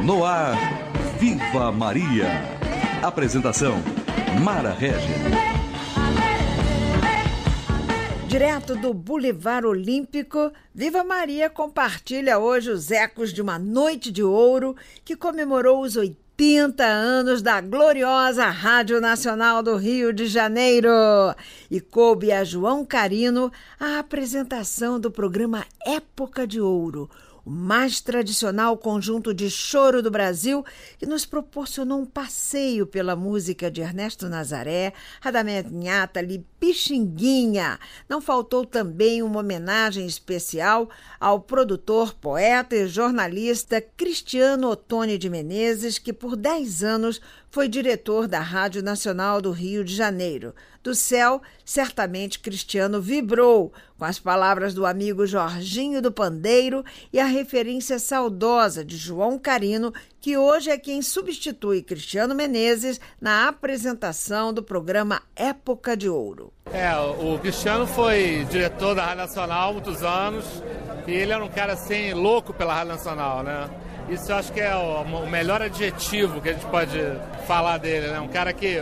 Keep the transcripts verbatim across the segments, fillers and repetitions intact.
No ar, Viva Maria. Apresentação, Mara Régia. Direto do Boulevard Olímpico, Viva Maria compartilha hoje os ecos de uma noite de ouro que comemorou os oitenta anos da gloriosa Rádio Nacional do Rio de Janeiro. E coube a João Carino a apresentação do programa Época de Ouro, o mais tradicional conjunto de choro do Brasil, que nos proporcionou um passeio pela música de Ernesto Nazaré, Radamés Inátali, Pixinguinha. Não faltou também uma homenagem especial ao produtor, poeta e jornalista Cristiano Ottoni de Menezes, que por dez anos foi diretor da Rádio Nacional do Rio de Janeiro. Do céu, certamente Cristiano vibrou com as palavras do amigo Jorginho do Pandeiro e a referência saudosa de João Carino, que hoje é quem substitui Cristiano Menezes na apresentação do programa Época de Ouro. É, o Cristiano foi diretor da Rádio Nacional há muitos anos e ele era um cara assim, louco pela Rádio Nacional, né? Isso eu acho que é o, o melhor adjetivo que a gente pode falar dele, né? Um cara que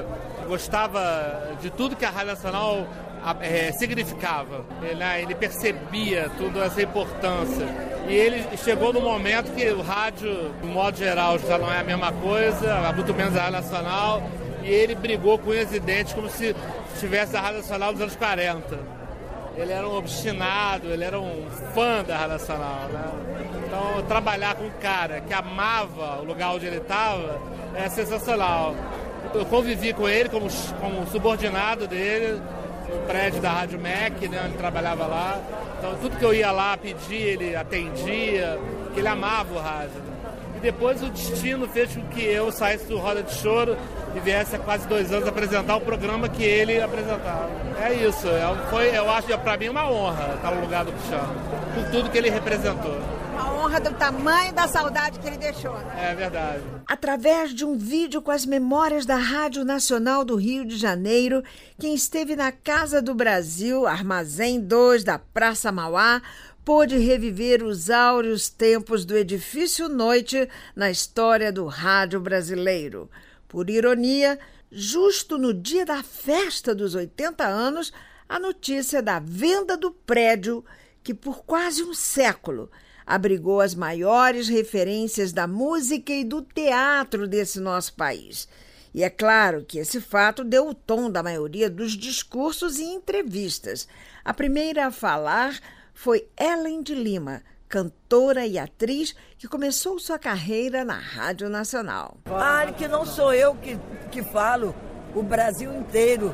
gostava de tudo que a Rádio Nacional é, significava. Ele, né? ele percebia toda essa importância. E ele chegou no momento que o rádio, de modo geral, já não é a mesma coisa, muito menos a Rádio Nacional, e ele brigou com os dentes como se tivesse a Rádio Nacional dos anos quarenta. Ele era um obstinado, ele era um fã da Rádio Nacional, né? Então, trabalhar com um cara que amava o lugar onde ele estava é sensacional. Eu convivi com ele como, como subordinado dele, no prédio da Rádio M E C, né, onde ele trabalhava lá. Então, tudo que eu ia lá pedir, ele atendia, que ele amava o rádio. E depois o destino fez com que eu saísse do Roda de Choro e viesse há quase dois anos apresentar o programa que ele apresentava. É isso, é, foi, eu acho que para mim uma honra estar no lugar do Cristiano, por tudo que ele representou. A honra do tamanho da saudade que ele deixou, né? É verdade. Através de um vídeo com as memórias da Rádio Nacional do Rio de Janeiro, quem esteve na Casa do Brasil, Armazém dois da Praça Mauá, pôde reviver os áureos tempos do Edifício Noite na história do rádio brasileiro. Por ironia, justo no dia da festa dos oitenta anos, a notícia da venda do prédio, que por quase um século abrigou as maiores referências da música e do teatro desse nosso país. E é claro que esse fato deu o tom da maioria dos discursos e entrevistas. A primeira a falar foi Ellen de Lima, cantora e atriz que começou sua carreira na Rádio Nacional. Ah, que não sou eu que, que falo, o Brasil inteiro.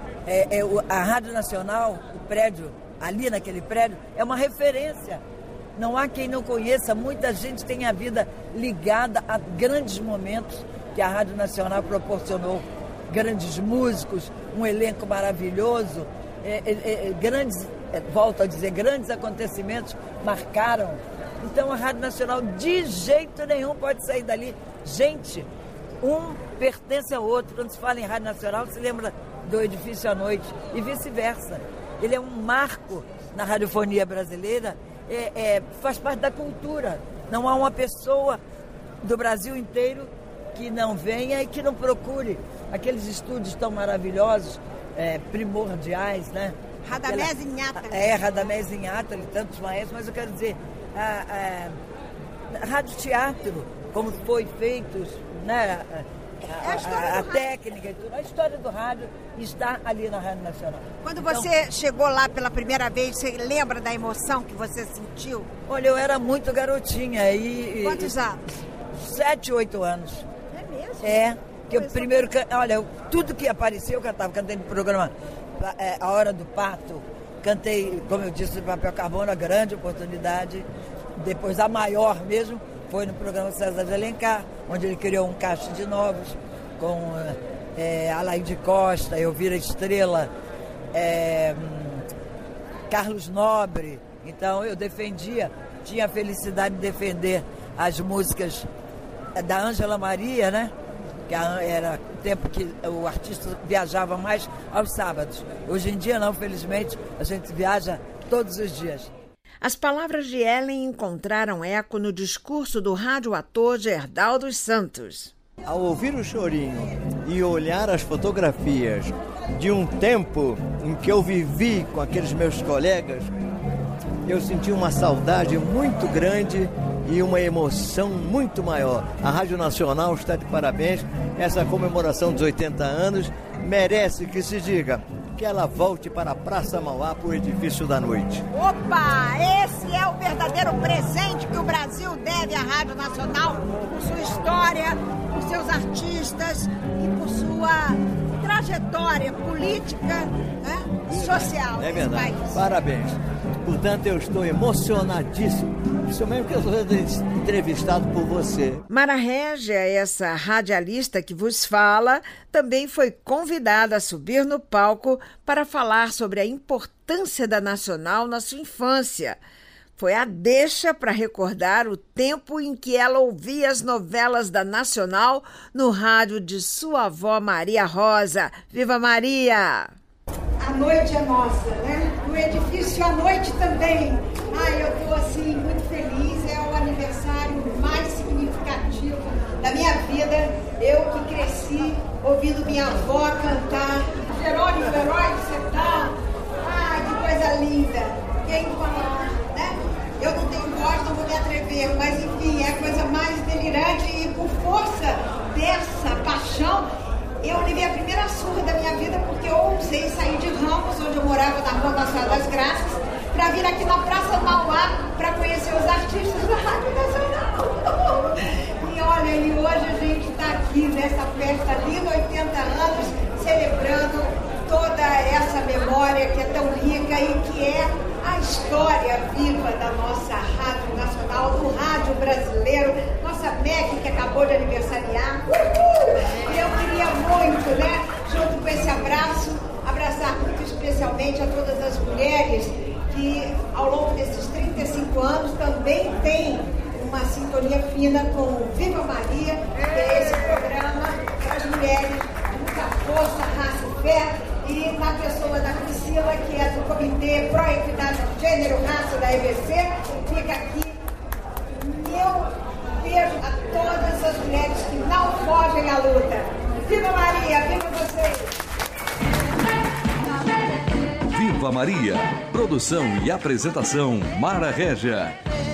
É, é, a Rádio Nacional, o prédio, ali naquele prédio, é uma referência. Não há quem não conheça, muita gente tem a vida ligada a grandes momentos que a Rádio Nacional proporcionou. Grandes músicos, um elenco maravilhoso, é, é, é, grandes, é, volto a dizer, grandes acontecimentos marcaram. Então a Rádio Nacional de jeito nenhum pode sair dali. Gente, um pertence ao outro. Quando se fala em Rádio Nacional, se lembra do Edifício à Noite e vice-versa. Ele é um marco na radiofonia brasileira. É, é, faz parte da cultura. Não há uma pessoa do Brasil inteiro que não venha e que não procure aqueles estúdios tão maravilhosos, é, primordiais, né? Radamés Inátali. É, Radamés Inátali, tantos maestros, mas eu quero dizer, a, a, a rádio teatro, como foi feito, né? A, a, a, a técnica e tudo, a história do rádio está ali na Rádio Nacional. Quando então, você chegou lá pela primeira vez, você lembra da emoção que você sentiu? Olha, eu era muito garotinha. E, Quantos e, anos? Sete, oito anos. É mesmo? É, que eu primeiro, olha, eu, tudo que apareceu eu cantava, cantei no programa é, A Hora do Pato, cantei, como eu disse, no Papel Carbono, a grande oportunidade, depois a maior mesmo, foi no programa César de Alencar, onde ele criou um cast de novos, com é, Alaide Costa, Elvira Estrela, é, Carlos Nobre. Então eu defendia, tinha a felicidade de defender as músicas da Ângela Maria, né? Que era o tempo que o artista viajava mais aos sábados. Hoje em dia não, felizmente, a gente viaja todos os dias. As palavras de Ellen encontraram eco no discurso do radioator Gerdau dos Santos. Ao ouvir o chorinho e olhar as fotografias de um tempo em que eu vivi com aqueles meus colegas, eu senti uma saudade muito grande e uma emoção muito maior. A Rádio Nacional está de parabéns. Essa comemoração dos oitenta anos merece que se diga que ela volte para a Praça Mauá, para o Edifício da Noite. Opa, esse é o verdadeiro presente que o Brasil deve à Rádio Nacional, por sua história, por seus artistas e por sua trajetória política, né, e social. É verdade, parabéns. Portanto, eu estou emocionadíssimo, principalmente porque eu sou entrevistado por você. Mara Régia, essa radialista que vos fala, também foi convidada a subir no palco para falar sobre a importância da Nacional na sua infância. Foi a deixa para recordar o tempo em que ela ouvia as novelas da Nacional no rádio de sua avó Maria Rosa. Viva Maria! A noite é nossa, né? No edifício à noite também. Ai, eu estou assim muito feliz. É o aniversário mais significativo da minha vida. Eu que cresci ouvindo minha avó cantar Jerônimo, herói do sertão. Ai, que coisa linda. Quem fala, né? Eu não tenho voz, não vou me atrever, mas enfim, é a coisa mais delirante e por força dessa paixão, eu levei a primeira surra da minha vida porque eu ousei sair de Ramos, onde eu morava na Rua Nossa Senhora das Graças, para vir aqui na Praça Mauá para conhecer os artistas da Rádio Nacional. E olha, e hoje a gente está aqui nessa festa linda, oitenta anos, celebrando toda essa memória que é tão rica e que é a história viva da nossa Rádio Nacional, do rádio brasileiro, nossa M E C que acabou de aniversariar. Uhul! E eu queria muito, né, junto com esse abraço, abraçar muito especialmente a todas as mulheres que ao longo desses trinta e cinco anos também têm uma sintonia fina com o Viva Maria, que é esse programa para as mulheres de muita força, raça e fé. E na pessoa da Priscila, que é do Comitê Pro Equidade de Gênero, Raça da E B C, fica aqui meu beijo a todas as mulheres que não fogem à luta. Viva Maria, viva vocês! Viva Maria! Produção e apresentação Mara Régia.